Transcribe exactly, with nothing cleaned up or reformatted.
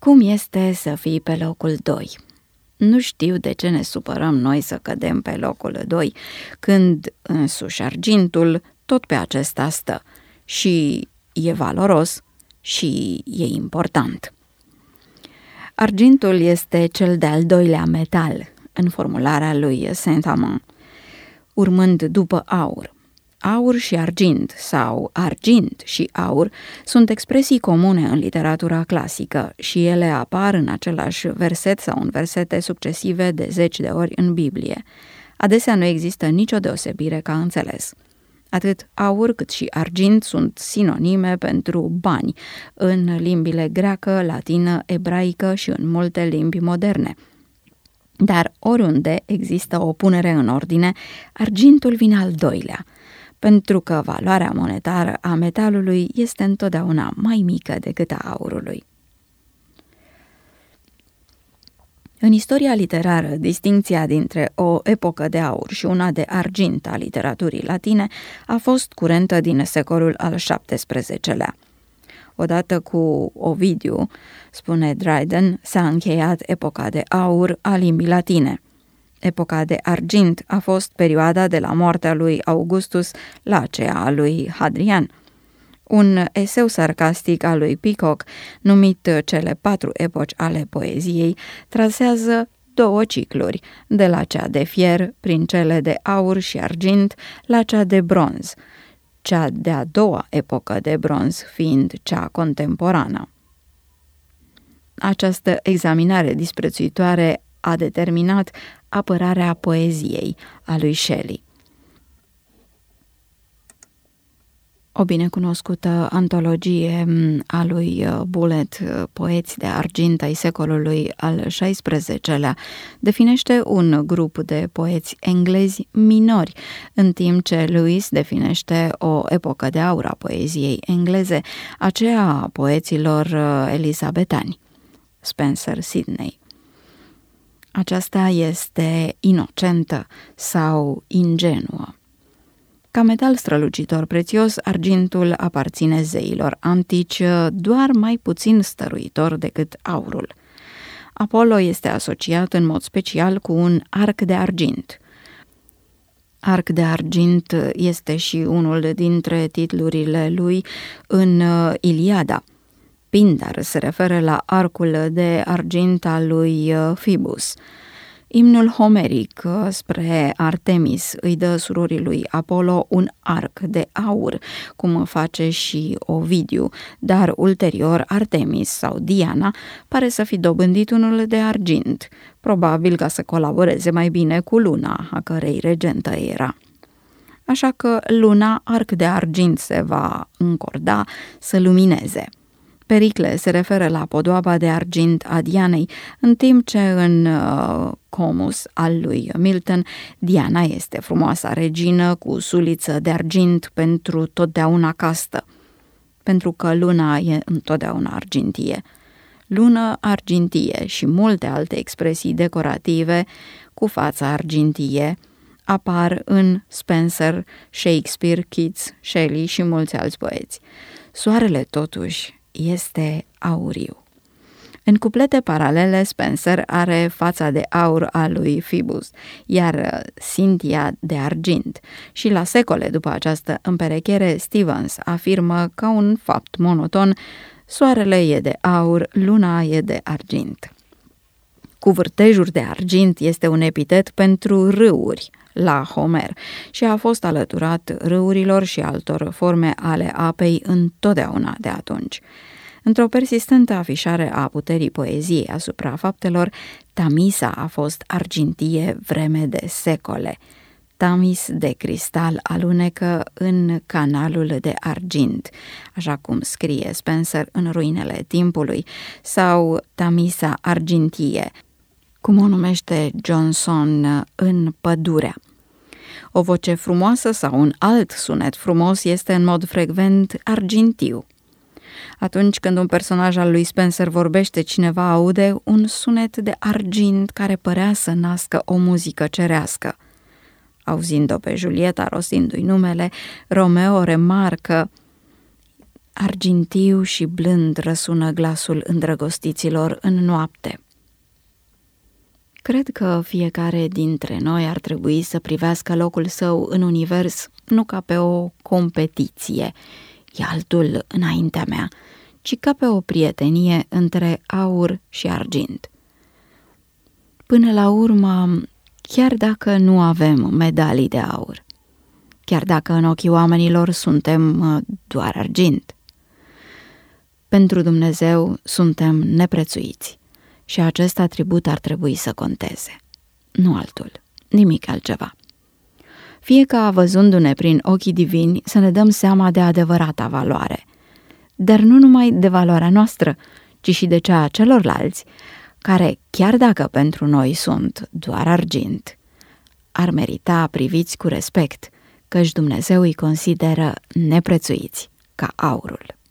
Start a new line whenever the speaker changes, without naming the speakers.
Cum este să fii pe locul doi? Nu știu de ce ne supărăm noi să cădem pe locul doi, când însuși argintul tot pe acesta stă și e valoros și e important. Argintul este cel de-al doilea metal în formularea lui Saint-Amand, urmând după aur. Aur și argint sau argint și aur sunt expresii comune în literatura clasică și ele apar în același verset sau în versete succesive de zeci de ori în Biblie. Adesea nu există nicio deosebire ca înțeles. Atât aur cât și argint sunt sinonime pentru bani în limbile greacă, latină, ebraică și în multe limbi moderne. Dar oriunde există o punere în ordine, argintul vine al doilea, pentru că valoarea monetară a metalului este întotdeauna mai mică decât a aurului. În istoria literară, distincția dintre o epocă de aur și una de argint a literaturii latine a fost curentă din secolul al șaptesprezecelea. Odată cu Ovidiu, spune Dryden, s-a încheiat epoca de aur a limbii latine. Epoca de argint a fost perioada de la moartea lui Augustus la aceea a lui Hadrian. Un eseu sarcastic al lui Peacock, numit Cele patru epoci ale poeziei, trasează două cicluri, de la cea de fier, prin cele de aur și argint, la cea de bronz, cea de-a doua epocă de bronz fiind cea contemporană. Această examinare disprețuitoare a determinat apărarea poeziei a lui Shelley. O binecunoscută antologie a lui Bullet, Poeți de argint ai secolului al șaisprezecelea, definește un grup de poeți englezi minori, în timp ce Lewis definește o epocă de aur a poeziei engleze, aceea a poeților elisabetani. Spencer Sidney. Aceasta este inocentă sau ingenuă. Ca metal strălucitor prețios, argintul aparține zeilor antici, doar mai puțin stăruitor decât aurul. Apollo este asociat în mod special cu un arc de argint. Arc de argint este și unul dintre titlurile lui în Iliada. Pindar se referă la arcul de argint al lui Phoebus. Imnul homeric spre Artemis îi dă surorii lui Apollo un arc de aur, cum face și Ovidiu, dar ulterior Artemis sau Diana pare să fi dobândit unul de argint, probabil ca să colaboreze mai bine cu Luna, a cărei regentă era. Așa că Luna, arc de argint, se va încorda să lumineze. Pericle se referă la podoaba de argint a Dianei, în timp ce în uh, Comus al lui Milton, Diana este frumoasa regină cu suliță de argint pentru totdeauna castă, pentru că luna e întotdeauna argintie. Lună argintie și multe alte expresii decorative cu fața argintie apar în Spenser, Shakespeare, Keats, Shelley și mulți alți poeți. Soarele, totuși, este auriu. În cuplete paralele, Spenser are fața de aur a lui Phoebus, iar Cynthia de argint, și la secole după această împerechere, Stevens afirmă ca un fapt monoton: soarele e de aur, luna e de argint. Cu vârtejuri de argint este un epitet pentru râuri la Homer și a fost alăturat râurilor și altor forme ale apei întotdeauna de atunci. Într-o persistentă afișare a puterii poeziei asupra faptelor, Tamisa a fost argintie vreme de secole. Tamis de cristal alunecă în canalul de argint, așa cum scrie Spenser în Ruinele timpului, sau Tamisa argintie, cum o numește Johnson în Pădurea. O voce frumoasă sau un alt sunet frumos este în mod frecvent argintiu. Atunci când un personaj al lui Spenser vorbește, cineva aude un sunet de argint care părea să nască o muzică cerească. Auzind-o pe Julieta rostindu-i numele, Romeo remarcă: Argintiu și blând răsună glasul îndrăgostiților în noapte. Cred că fiecare dintre noi ar trebui să privească locul său în univers nu ca pe o competiție, e altul înaintea mea, ci ca pe o prietenie între aur și argint. Până la urmă, chiar dacă nu avem medalii de aur, chiar dacă în ochii oamenilor suntem doar argint, pentru Dumnezeu suntem neprețuiți și acest atribut ar trebui să conteze, nu altul, nimic altceva. Fie ca, văzându-ne prin ochii divini, să ne dăm seama de adevărata valoare, dar nu numai de valoarea noastră, ci și de cea a celorlalți, care, chiar dacă pentru noi sunt doar argint, ar merita priviți cu respect, căci Dumnezeu îi consideră neprețuiți ca aurul.